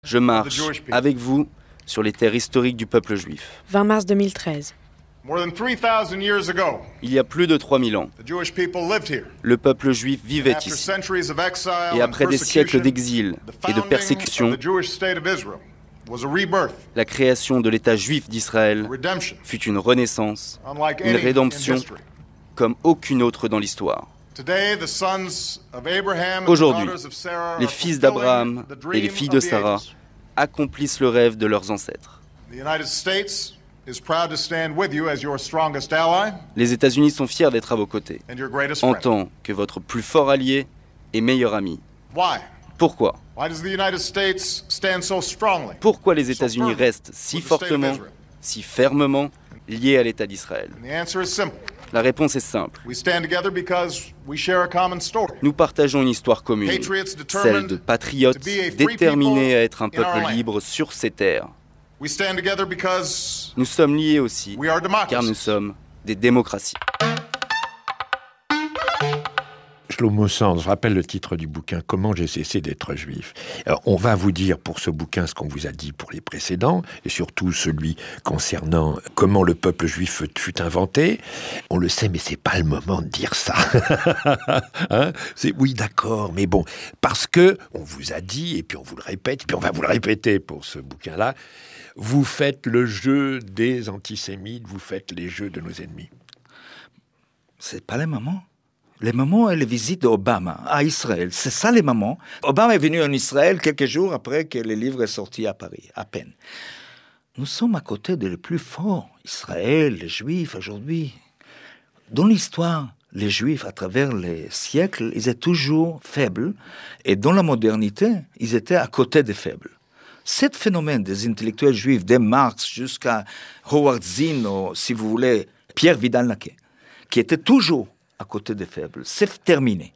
Je marche avec vous sur les terres historiques du peuple juif. 20 mars 2013. Il y a plus de 3000 ans, le peuple juif vivait ici. Et après des siècles d'exil et de persécution, la création de l'État juif d'Israël fut une renaissance, une rédemption comme aucune autre dans l'histoire. Aujourd'hui, les fils d'Abraham et les filles de Sarah accomplissent le rêve de leurs ancêtres. Les États-Unis sont fiers d'être à vos côtés, en tant que votre plus fort allié et meilleur ami. Pourquoi ? Pourquoi les États-Unis restent si fortement, si fermement liés à l'État d'Israël ? La réponse est simple. Nous partageons une histoire commune, celle de patriotes déterminés à être un peuple libre sur ces terres. Nous sommes liés aussi, car nous sommes des démocraties. Shlomo Sand, je rappelle le titre du bouquin « Comment j'ai cessé d'être juif ». Alors, on va vous dire pour ce bouquin ce qu'on vous a dit pour les précédents, et surtout celui concernant comment le peuple juif fut inventé. On le sait, mais c'est pas le moment de dire ça. Hein, oui, d'accord, mais bon, parce que on vous a dit, et puis on vous le répète, et puis on va vous le répéter pour ce bouquin-là, vous faites le jeu des antisémites, vous faites les jeux de nos ennemis. C'est pas le moment. Les moments et les visites d'Obama à Israël, c'est ça les moments. Obama est venu en Israël quelques jours après que le livre est sorti à Paris, à peine. Nous sommes à côté des plus forts. Israël, les Juifs aujourd'hui. Dans l'histoire, les Juifs, à travers les siècles, ils étaient toujours faibles. Et dans la modernité, ils étaient à côté des faibles. Ce phénomène des intellectuels juifs, dès Marx jusqu'à Howard Zinn, ou, si vous voulez, Pierre Vidal-Naquet, qui était toujours à côté des faibles, c'est terminé.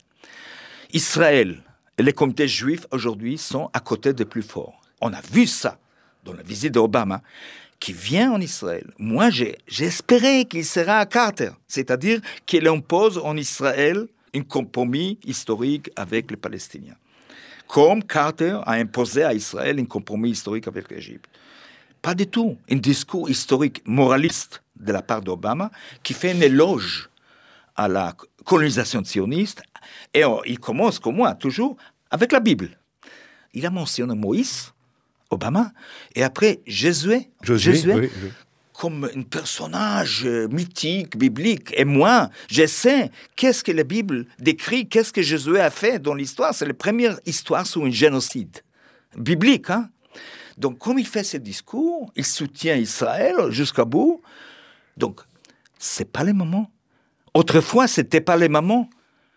Israël et les comités juifs aujourd'hui sont à côté des plus forts. On a vu ça dans la visite d'Obama, qui vient en Israël. Moi, j'espérais qu'il sera à Carter, c'est-à-dire qu'il impose en Israël un compromis historique avec les Palestiniens. Comme Carter a imposé à Israël un compromis historique avec l'Égypte. Pas du tout. Un discours historique moraliste de la part d'Obama qui fait un éloge à la colonisation sioniste, et il commence, comme moi, toujours, avec la Bible. Il a mentionné Moïse, Obama, et après Josué, oui. comme un personnage mythique, biblique. Et moi, je sais qu'est-ce que la Bible décrit, qu'est-ce que Josué a fait dans l'histoire. C'est la première histoire sur un génocide biblique. Hein? Donc, comme il fait ce discours, il soutient Israël jusqu'à bout. Donc, c'est pas le moment. Autrefois, c'était pas les mamans.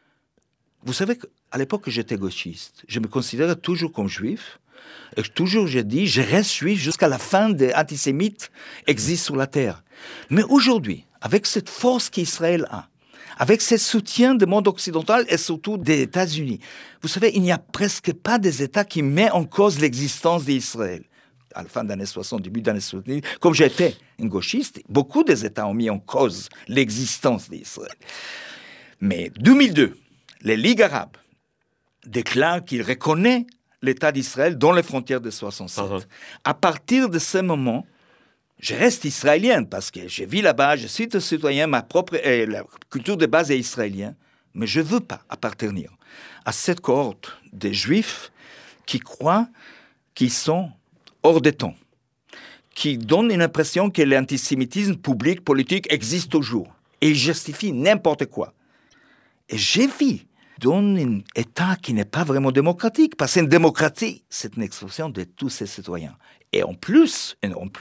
Vous savez qu'à l'époque, j'étais gauchiste. Je me considérais toujours comme juif. Et toujours, j'ai dit, je reste juif jusqu'à la fin des antisémites existent sur la terre. Mais aujourd'hui, avec cette force qu'Israël a, avec ce soutien du monde occidental et surtout des États-Unis, vous savez, il n'y a presque pas des États qui mettent en cause l'existence d'Israël. À la fin des années 60, début des années 70, comme j'étais un gauchiste, beaucoup des États ont mis en cause l'existence d'Israël. Mais 2002, les Ligues arabes déclarent qu'ils reconnaissent l'État d'Israël dans les frontières de 67. À partir de ce moment, je reste israélien parce que je vis là-bas, je suis un citoyen, ma propre la culture de base est israélienne, mais je ne veux pas appartenir à cette cohorte de juifs qui croient qu'ils sont hors des temps, qui donne une impression que l'antisémitisme public, politique existe toujours et justifie n'importe quoi. Et j'ai vu dans un État qui n'est pas vraiment démocratique, parce qu'une démocratie, c'est une expression de tous ses citoyens. Et en plus,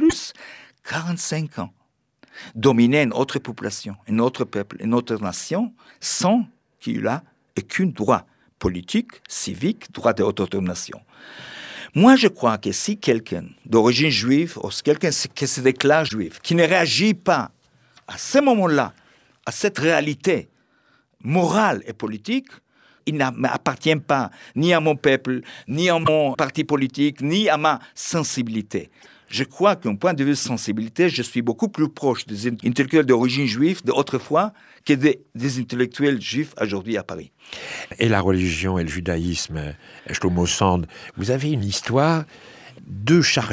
45 ans, dominer une autre population, un autre peuple, une autre nation, sans qu'il ait aucun droit politique, civique, droit d'autodétermination. Moi, je crois que si quelqu'un d'origine juive, ou quelqu'un qui se déclare juif, qui ne réagit pas à ce moment-là, à cette réalité morale et politique, il n'appartient pas ni à mon peuple, ni à mon parti politique, ni à ma sensibilité. Je crois qu'un point de vue de sensibilité, je suis beaucoup plus proche des intellectuels d'origine juive d'autrefois que des intellectuels juifs aujourd'hui à Paris. Et la religion et le judaïsme, Shlomo Sand, vous avez une histoire deux charges